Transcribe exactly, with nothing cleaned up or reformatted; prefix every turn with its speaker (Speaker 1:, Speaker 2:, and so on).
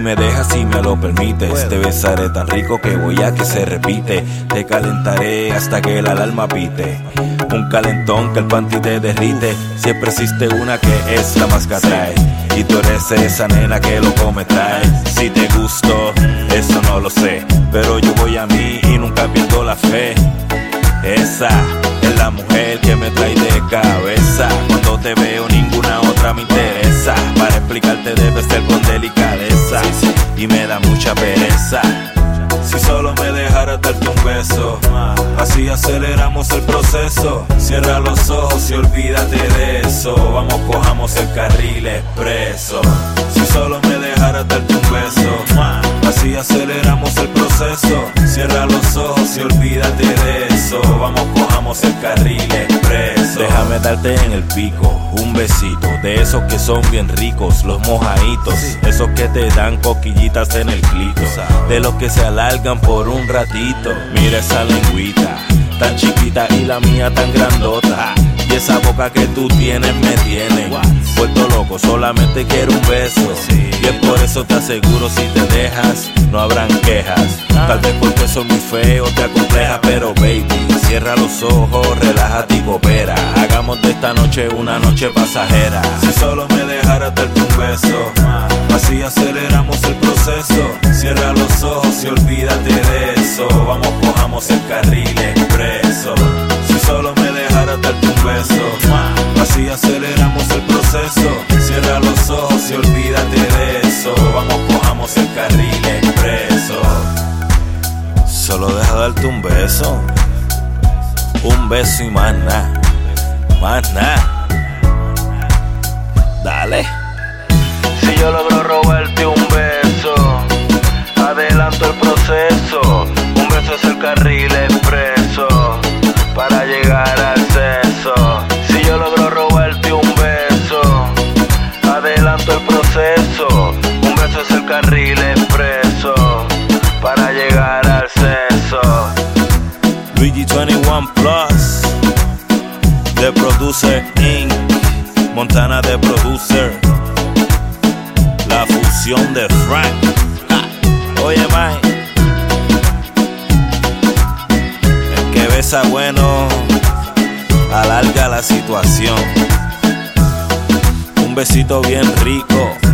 Speaker 1: me dejas si me lo permites. Te besaré tan rico que voy a que se repite. Te calentaré hasta que el alarma pite. Un calentón que el panty te derrite. Siempre existe una que es la más que atrae, y tú eres esa nena que loco me trae. Si te gusto, eso no lo sé, pero yo voy a mí y nunca pierdo la fe. Esa es la mujer que me trae de cabeza. Cuando te veo ninguna otra me interesa. Para explicarte debe ser con delicadeza, y me da mucha pereza. Si solo me dejaras darte un beso, así aceleramos el proceso. Cierra los ojos y olvídate de eso. Vamos, cojamos el carril expreso. Si solo me dejaras darte un beso, así aceleramos el proceso. Cierra los ojos y olvídate de eso. Vamos, cojamos el carril expreso. Déjame darte en el pico un besito, de esos que son bien ricos, los mojaditos, esos que te dan coquillitas en el clito, de los que se alargan por un ratito. Mira esa lengüita tan chiquita y la mía tan grandota, y esa boca que tú tienes me tiene vuelto loco, solamente quiero un beso. Y es por eso te aseguro, si te dejas no habrán quejas. Tal vez porque soy muy feo te acompleja, pero baby, cierra los ojos, relájate y coopera. Hagamos de esta noche una noche pasajera. Si solo me dejaras darte un beso, así aceleramos el proceso. Cierra los ojos y olvídate de eso. Vamos, cojamos el carril expreso. Si solo me dejaras darte un beso, así aceleramos el proceso. Cierra los ojos y olvídate de eso. Vamos, cojamos el carril expreso. Solo deja darte un beso, un beso y más nada, más nada. Dale.
Speaker 2: Si yo logro robarte un beso, adelanto el proceso. Un beso es el carril expreso para llegar al sexo. Si yo logro robarte un beso, adelanto el proceso. Un beso es el carril expreso para llegar al sexo.
Speaker 1: Luigi veintiuno Plus, The Producer incorporated, Montana The Producer, la fusión de Frank. Ja. Oye, man, el que besa bueno alarga la situación. Un besito bien rico